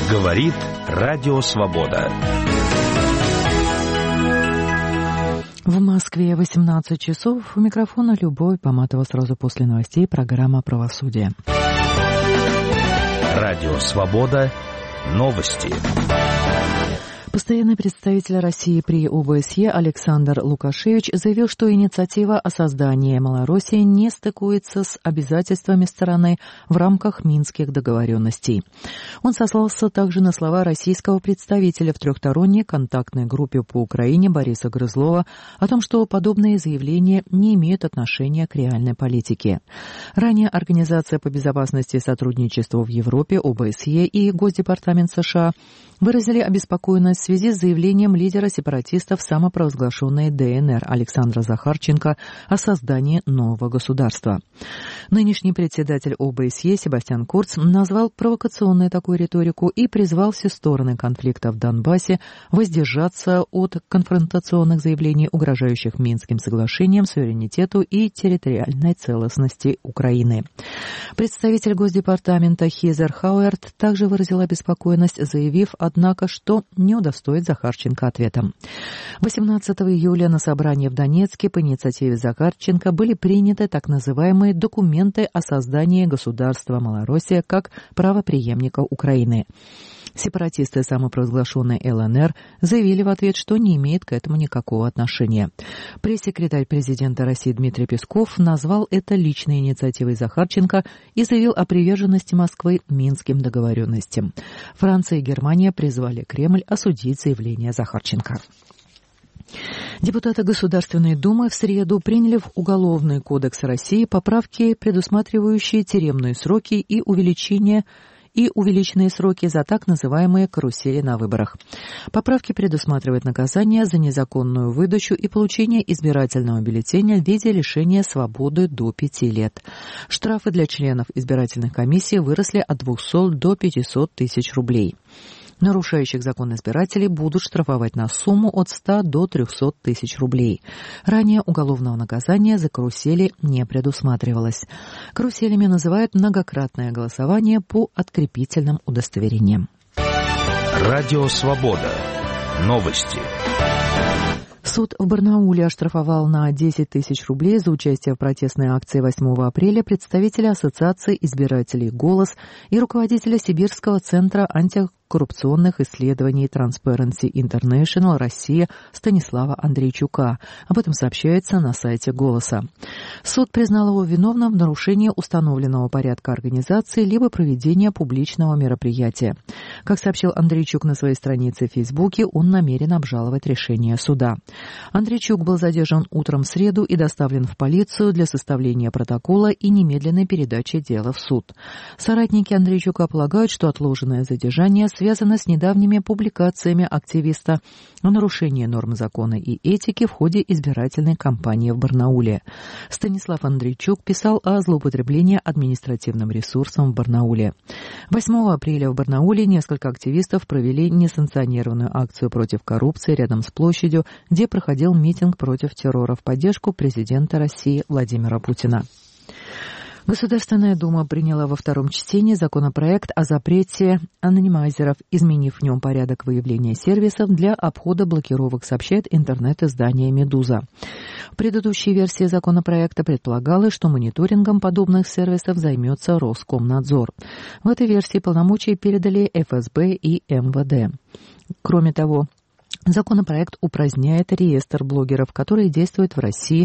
Говорит Радио Свобода. В Москве 18 часов. У микрофона Любовь Поматова. Сразу после новостей программа «Правосудие». Радио Свобода. Новости. Постоянный представитель России при ОБСЕ Александр Лукашевич заявил, что инициатива о создании Малороссии не стыкуется с обязательствами стороны в рамках минских договоренностей. Он сослался также на слова российского представителя в трехсторонней контактной группе по Украине Бориса Грызлова о том, что подобные заявления не имеют отношения к реальной политике. Ранее Организация по безопасности и сотрудничеству в Европе, ОБСЕ и Госдепартамент США выразили обеспокоенность в связи с заявлением лидера сепаратистов самопровозглашенной ДНР Александра Захарченко о создании нового государства. Нынешний председатель ОБСЕ Себастьян Курц назвал провокационной такую риторику и призвал все стороны конфликта в Донбассе воздержаться от конфронтационных заявлений, угрожающих Минским соглашениям, суверенитету и территориальной целостности Украины. Представитель Госдепартамента Хизер Хауэрт также выразил обеспокоенность, заявив, однако, что не удостоит Захарченко ответом. 18 июля на собрании в Донецке по инициативе Захарченко были приняты так называемые документы о создании государства Малороссия как правопреемника Украины. Сепаратисты самопровозглашенной ЛНР заявили в ответ, что не имеет к этому никакого отношения. Пресс-секретарь президента России Дмитрий Песков назвал это личной инициативой Захарченко и заявил о приверженности Москвы Минским договоренностям. Франция и Германия призвали Кремль осудить заявление Захарченко. Депутаты Государственной Думы в среду приняли в Уголовный кодекс России поправки, предусматривающие тюремные сроки и увеличенные сроки за так называемые карусели на выборах. Поправки предусматривают наказание за незаконную выдачу и получение избирательного бюллетеня в виде лишения свободы до 5 лет. Штрафы для членов избирательных комиссий выросли от 200 до 500 тысяч рублей. Нарушающих закон избирателей будут штрафовать на сумму от 100 до 300 тысяч рублей. Ранее уголовного наказания за карусели не предусматривалось. Каруселями называют многократное голосование по открепительным удостоверениям. Радио Свобода. Новости. Суд в Барнауле оштрафовал на 10 тысяч рублей за участие в протестной акции 8 апреля представителя Ассоциации избирателей «Голос» и руководителя Сибирского центра антикоррупционных исследований Transparency International Россия Станислава Андрейчука. Об этом сообщается на сайте «Голоса». Суд признал его виновным в нарушении установленного порядка организации либо проведения публичного мероприятия. Как сообщил Андрейчук на своей странице в Фейсбуке, он намерен обжаловать решение суда. Андрейчук был задержан утром в среду и доставлен в полицию для составления протокола и немедленной передачи дела в суд. Соратники Андрейчука полагают, что отложенное задержание связано с недавними публикациями активиста о нарушении норм закона и этики в ходе избирательной кампании в Барнауле. Станислав Андрейчук писал о злоупотреблении административным ресурсом в Барнауле. 8 апреля в Барнауле несколько активистов провели несанкционированную акцию против коррупции рядом с площадью, где проходил митинг против террора в поддержку президента России Владимира Путина. Государственная Дума приняла во втором чтении законопроект о запрете анонимайзеров, изменив в нем порядок выявления сервисов для обхода блокировок, сообщает интернет-издание «Медуза». В предыдущей версии законопроекта предполагалось, что мониторингом подобных сервисов займется Роскомнадзор. В этой версии полномочия передали ФСБ и МВД. Кроме того, законопроект упраздняет реестр блогеров, который действует в России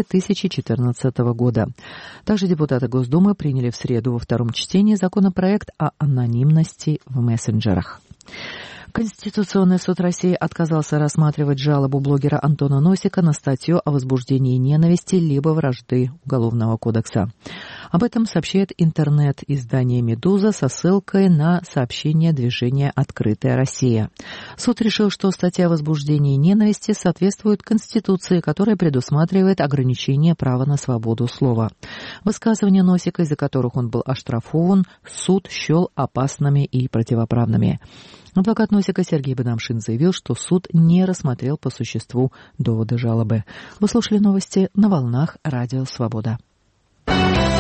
2014 года. Также депутаты Госдумы приняли в среду во втором чтении законопроект о анонимности в мессенджерах. Конституционный суд России отказался рассматривать жалобу блогера Антона Носика на статью о возбуждении ненависти либо вражды Уголовного кодекса. Об этом сообщает интернет-издание «Медуза» со ссылкой на сообщение движения «Открытая Россия». Суд решил, что статья о возбуждении ненависти соответствует Конституции, которая предусматривает ограничение права на свободу слова. Высказывания Носика, из-за которых он был оштрафован, суд счел опасными и противоправными. Адвокат Носика Сергей Бадамшин заявил, что суд не рассмотрел по существу доводы жалобы. Вы слушали новости на волнах Радио Свобода.